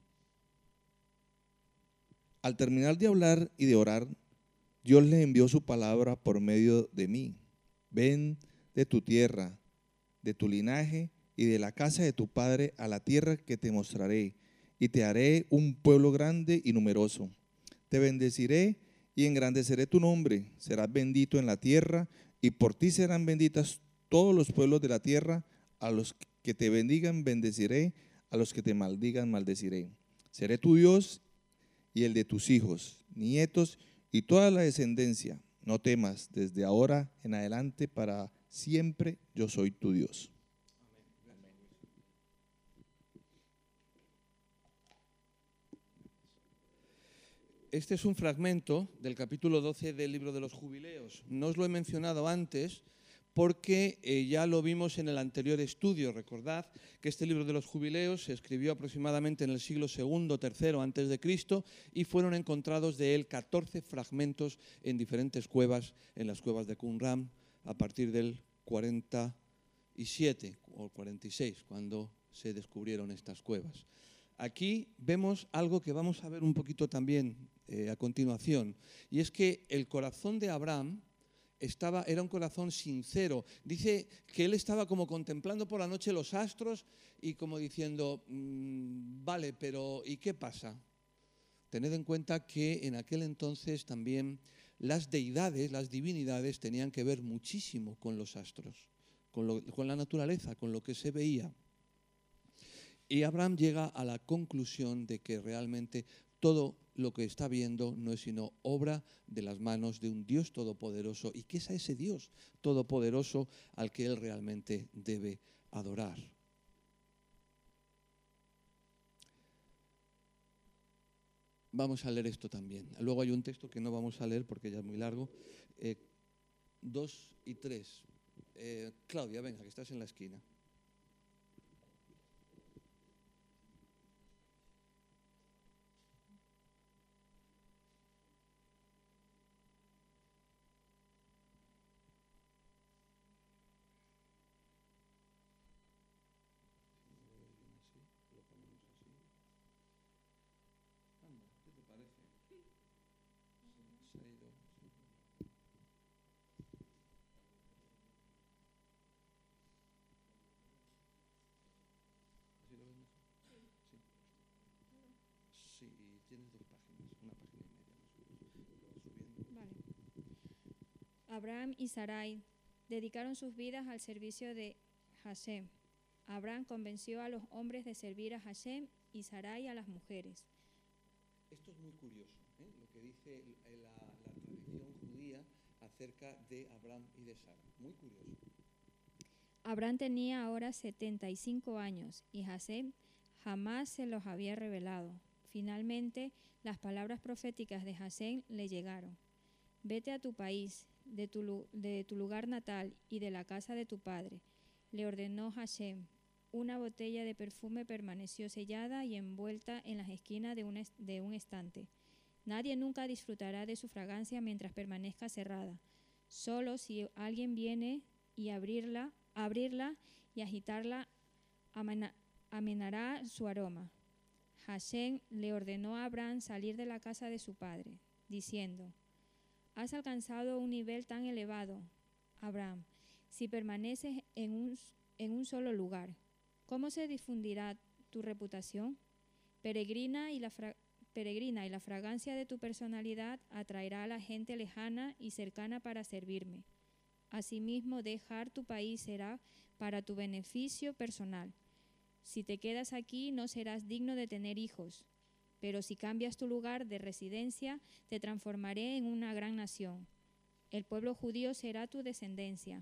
Al terminar de hablar y de orar, Dios le envió su palabra por medio de mí. Ven de tu tierra, de tu linaje y de la casa de tu padre a la tierra que te mostraré, y te haré un pueblo grande y numeroso. Te bendeciré y engrandeceré tu nombre. Serás bendito en la tierra, y por ti serán benditas todos los pueblos de la tierra. A los que te bendigan bendeciré, a los que te maldigan maldeciré. Seré tu Dios y el de tus hijos, nietos y toda la descendencia. No temas, desde ahora en adelante para siempre yo soy tu Dios. Este es un fragmento del capítulo 12 del libro de los Jubileos. No os lo he mencionado antes porque ya lo vimos en el anterior estudio. Recordad que este libro de los Jubileos se escribió aproximadamente en el siglo II, III antes de Cristo, y fueron encontrados de él 14 fragmentos en diferentes cuevas, en las cuevas de Qumran, a partir del 40 47 o 46, cuando se descubrieron estas cuevas. Aquí vemos algo que vamos a ver un poquito también a continuación, y es que el corazón de Abraham era un corazón sincero. Dice que él estaba como contemplando por la noche los astros y como diciendo, vale, pero ¿y qué pasa? Tened en cuenta que en aquel entonces también las deidades, las divinidades tenían que ver muchísimo con los astros, con la naturaleza, con lo que se veía. Y Abraham llega a la conclusión de que realmente todo lo que está viendo no es sino obra de las manos de un Dios todopoderoso, y que es a ese Dios todopoderoso al que él realmente debe adorar. Vamos a leer esto también. Luego hay un texto que no vamos a leer porque ya es muy largo. 2 y 3. Claudia, venga, que estás en la esquina. Sí, tienes 2 páginas, una página y media. Vale. Abraham y Sarai dedicaron sus vidas al servicio de Hashem. Abraham convenció a los hombres de servir a Hashem y Sarai a las mujeres. Esto es muy curioso, lo que dice la tradición judía acerca de Abraham y de Sara. Muy curioso. Abraham tenía ahora 75 años y Hashem jamás se los había revelado. Finalmente, las palabras proféticas de Hashem le llegaron. Vete a tu país, de tu lugar natal y de la casa de tu padre, le ordenó Hashem. Una botella de perfume permaneció sellada y envuelta en las esquinas de un estante. Nadie nunca disfrutará de su fragancia mientras permanezca cerrada. Solo si alguien viene y abrirla y agitarla, amenará su aroma. Hashem le ordenó a Abraham salir de la casa de su padre, diciendo: has alcanzado un nivel tan elevado, Abraham, si permaneces en un solo lugar. ¿Cómo se difundirá tu reputación? Peregrina y la fragancia de tu personalidad atraerá a la gente lejana y cercana para servirme. Asimismo, dejar tu país será para tu beneficio personal. Si te quedas aquí, no serás digno de tener hijos, pero si cambias tu lugar de residencia, te transformaré en una gran nación. El pueblo judío será tu descendencia.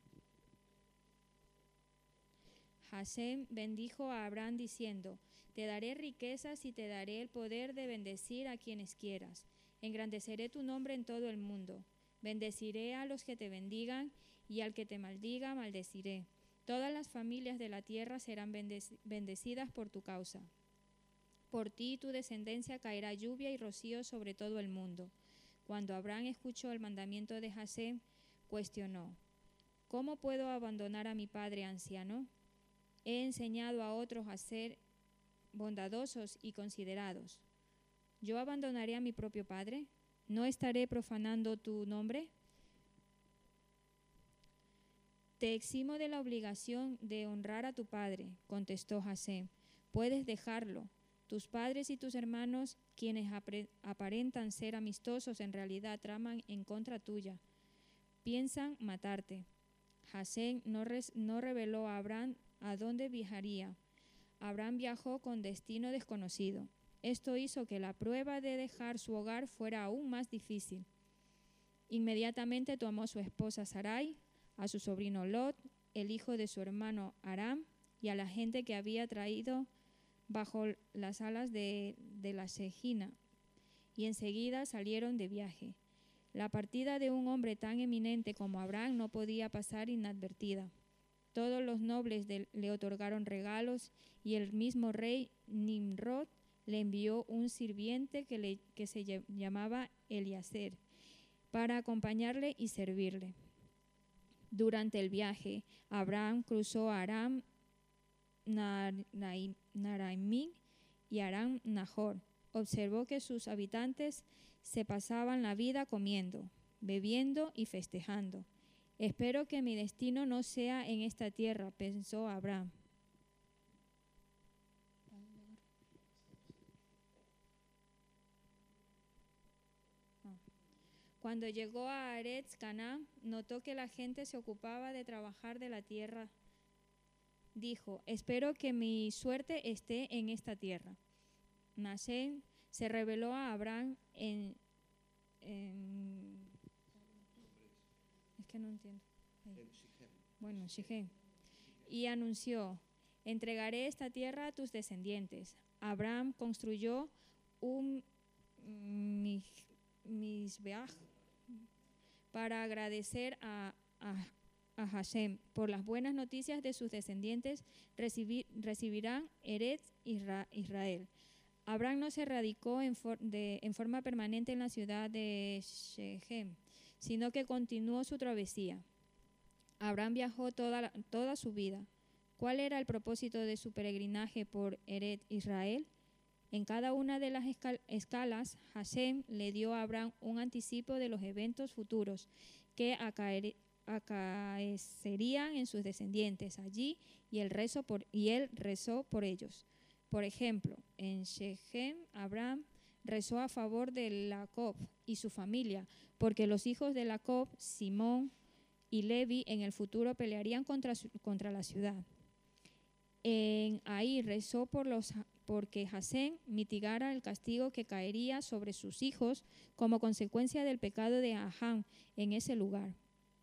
Hashem bendijo a Abraham diciendo: te daré riquezas y te daré el poder de bendecir a quienes quieras. Engrandeceré tu nombre en todo el mundo. Bendeciré a los que te bendigan y al que te maldiga, maldeciré. Todas las familias de la tierra serán bendecidas por tu causa. Por ti y tu descendencia caerá lluvia y rocío sobre todo el mundo. Cuando Abraham escuchó el mandamiento de Hashem, cuestionó: ¿cómo puedo abandonar a mi padre anciano? He enseñado a otros a ser bondadosos y considerados. ¿Yo abandonaré a mi propio padre? ¿No estaré profanando tu nombre? Te eximo de la obligación de honrar a tu padre, contestó Hashem. Puedes dejarlo. Tus padres y tus hermanos, quienes aparentan ser amistosos, en realidad traman en contra tuya. Piensan matarte. Hashem no reveló a Abraham a dónde viajaría. Abraham viajó con destino desconocido. Esto hizo que la prueba de dejar su hogar fuera aún más difícil. Inmediatamente tomó a su esposa Sarai, a su sobrino Lot, el hijo de su hermano Aram, y a la gente que había traído bajo las alas de la Shejina, y enseguida salieron de viaje. La partida de un hombre tan eminente como Abraham no podía pasar inadvertida. Todos los nobles le otorgaron regalos y el mismo rey Nimrod le envió un sirviente que se llamaba Eliezer para acompañarle y servirle. Durante el viaje, Abraham cruzó Aram Naraimín y Aram Nahor. Observó que sus habitantes se pasaban la vida comiendo, bebiendo y festejando. Espero que mi destino no sea en esta tierra, pensó Abraham. Cuando llegó a Eretz Canaán, notó que la gente se ocupaba de trabajar de la tierra. Dijo, espero que mi suerte esté en esta tierra. Hashem se reveló a Abraham es que no entiendo. Bueno, Shechem. Y anunció, entregaré esta tierra a tus descendientes. Abraham construyó un mizbeach para agradecer a Hashem por las buenas noticias de sus descendientes. Recibirán Eretz Israel. Abraham no se radicó en forma permanente en la ciudad de Shechem, sino que continuó su travesía. Abraham viajó toda su vida. ¿Cuál era el propósito de su peregrinaje por Eretz Israel? En cada una de las escalas, Hashem le dio a Abraham un anticipo de los eventos futuros que acaecerían en sus descendientes allí, y él rezó por ellos. Por ejemplo, en Shechem, Abraham rezó a favor de Jacob y su familia, porque los hijos de Jacob, Simón y Levi, en el futuro pelearían contra la ciudad. En Ahí rezó porque Hashem mitigara el castigo que caería sobre sus hijos como consecuencia del pecado de Aham en ese lugar.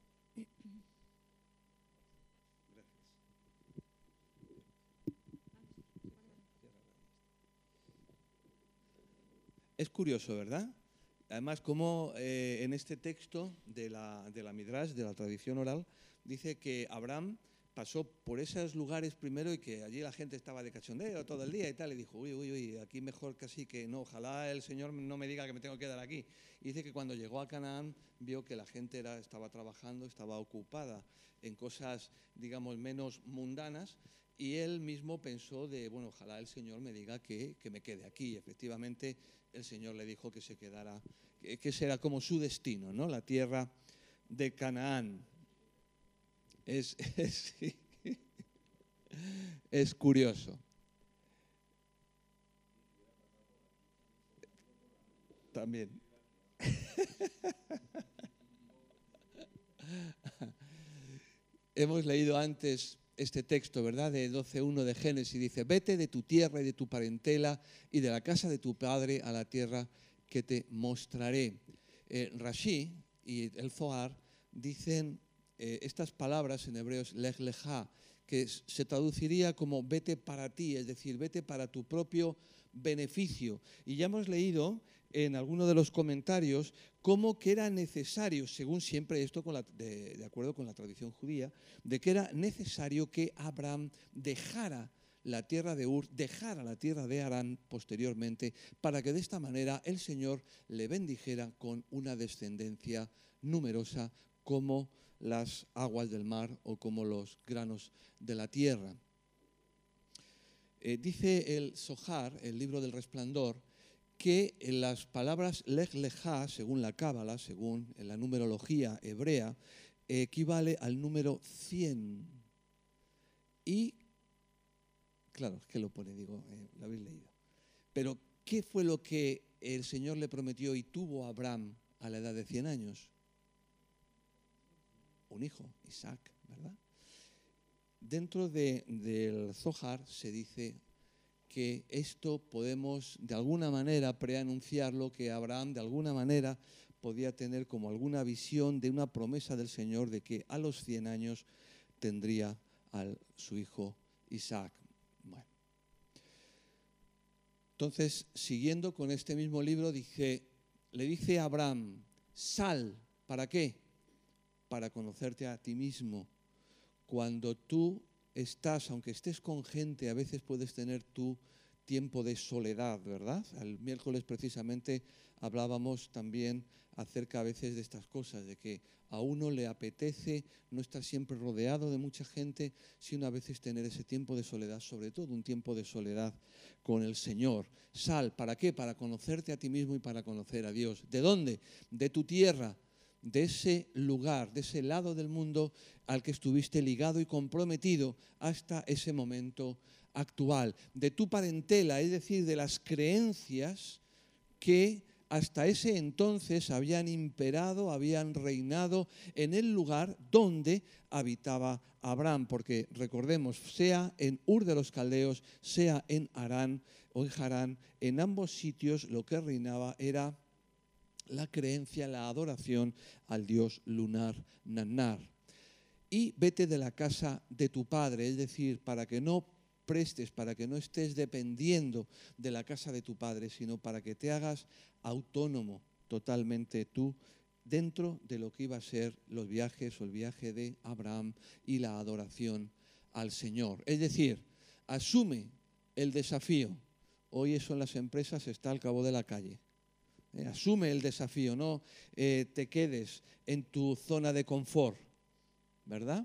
Es curioso, ¿verdad? Además, como en este texto de la Midrash, de la tradición oral, dice que Abraham pasó por esos lugares primero y que allí la gente estaba de cachondeo todo el día y tal, y dijo, uy, aquí mejor casi que no, ojalá el Señor no me diga que me tengo que quedar aquí. Y dice que cuando llegó a Canaán vio que la gente estaba trabajando, estaba ocupada en cosas, digamos, menos mundanas, y él mismo pensó bueno, ojalá el Señor me diga que me quede aquí. Y efectivamente el Señor le dijo que se quedara, que será como su destino, ¿no? La tierra de Canaán. Es curioso. También. Hemos leído antes este texto, ¿verdad? De 12:1 de Génesis. Dice, vete de tu tierra y de tu parentela y de la casa de tu padre a la tierra que te mostraré. Rashi y el Zohar dicen estas palabras en hebreo es lech lecha, que se traduciría como vete para ti, es decir, vete para tu propio beneficio. Y ya hemos leído en alguno de los comentarios cómo que era necesario, según siempre esto de acuerdo con la tradición judía, de que era necesario que Abraham dejara la tierra de Ur, dejara la tierra de Harán posteriormente, para que de esta manera el Señor le bendijera con una descendencia numerosa como las aguas del mar o como los granos de la tierra. Dice el Zohar, el libro del Resplandor, que en las palabras lech lecha, según la Cábala, según la numerología hebrea, equivale al número 100. Y, claro, es que lo pone, digo, lo habéis leído. Pero, ¿qué fue lo que el Señor le prometió y tuvo a Abraham a la edad de 100 años? Un hijo, Isaac, ¿verdad? Dentro del Zohar se dice que esto podemos de alguna manera preanunciarlo, que Abraham de alguna manera podía tener como alguna visión de una promesa del Señor de que a los 100 años tendría a su hijo Isaac. Bueno. Entonces, siguiendo con este mismo libro, le dice a Abraham, sal, ¿para qué? Para conocerte a ti mismo. Cuando tú estás, aunque estés con gente, a veces puedes tener tú tiempo de soledad, ¿verdad? El miércoles precisamente hablábamos también acerca a veces de estas cosas, de que a uno le apetece no estar siempre rodeado de mucha gente, sino a veces tener ese tiempo de soledad, sobre todo un tiempo de soledad con el Señor. Sal, ¿para qué? Para conocerte a ti mismo y para conocer a Dios. ¿De dónde? De tu tierra, de ese lugar, de ese lado del mundo al que estuviste ligado y comprometido hasta ese momento actual, de tu parentela, es decir, de las creencias que hasta ese entonces habían imperado, habían reinado en el lugar donde habitaba Abraham, porque recordemos, sea en Ur de los Caldeos, sea en Harán o en Harán, en ambos sitios lo que reinaba era la creencia, la adoración al dios lunar Nannar. Y vete de la casa de tu padre, es decir, para que no prestes, para que no estés dependiendo de la casa de tu padre, sino para que te hagas autónomo totalmente tú dentro de lo que iba a ser los viajes o el viaje de Abraham y la adoración al Señor. Es decir, asume el desafío. Hoy eso en las empresas está al cabo de la calle. Asume el desafío, no te quedes en tu zona de confort, ¿verdad?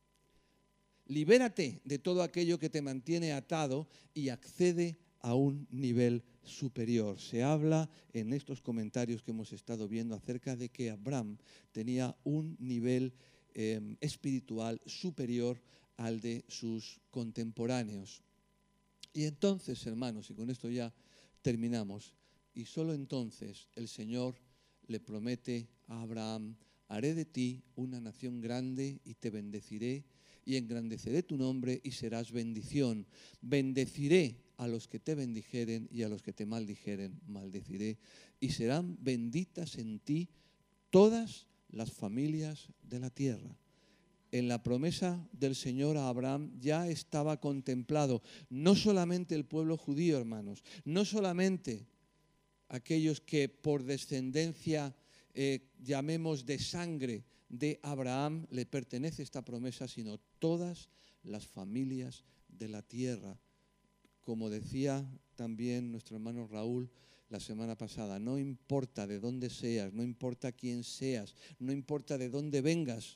Libérate de todo aquello que te mantiene atado y accede a un nivel superior. Se habla en estos comentarios que hemos estado viendo acerca de que Abraham tenía un nivel espiritual superior al de sus contemporáneos. Y entonces, hermanos, y con esto ya terminamos, y solo entonces el Señor le promete a Abraham: haré de ti una nación grande y te bendeciré y engrandeceré tu nombre y serás bendición. Bendeciré a los que te bendijeren y a los que te maldijeren maldeciré. Y serán benditas en ti todas las familias de la tierra. En la promesa del Señor a Abraham ya estaba contemplado no solamente el pueblo judío, hermanos, no solamente aquellos que por descendencia, llamemos de sangre de Abraham, le pertenece esta promesa, sino todas las familias de la tierra. Como decía también nuestro hermano Raúl la semana pasada, no importa de dónde seas, no importa quién seas, no importa de dónde vengas,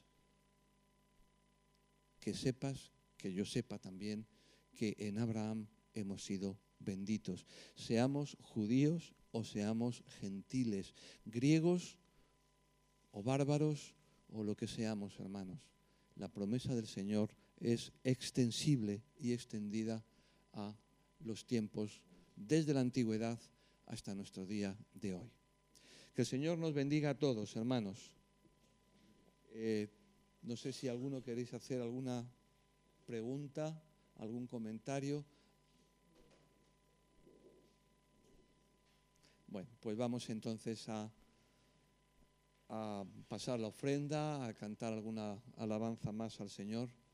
que sepas, que yo sepa también, que en Abraham hemos sido benditos. Seamos judíos o seamos gentiles, griegos o bárbaros o lo que seamos, hermanos. La promesa del Señor es extensible y extendida a los tiempos desde la antigüedad hasta nuestro día de hoy. Que el Señor nos bendiga a todos, hermanos. No sé si alguno queréis hacer alguna pregunta, algún comentario. Bueno, pues vamos entonces a pasar la ofrenda, a cantar alguna alabanza más al Señor.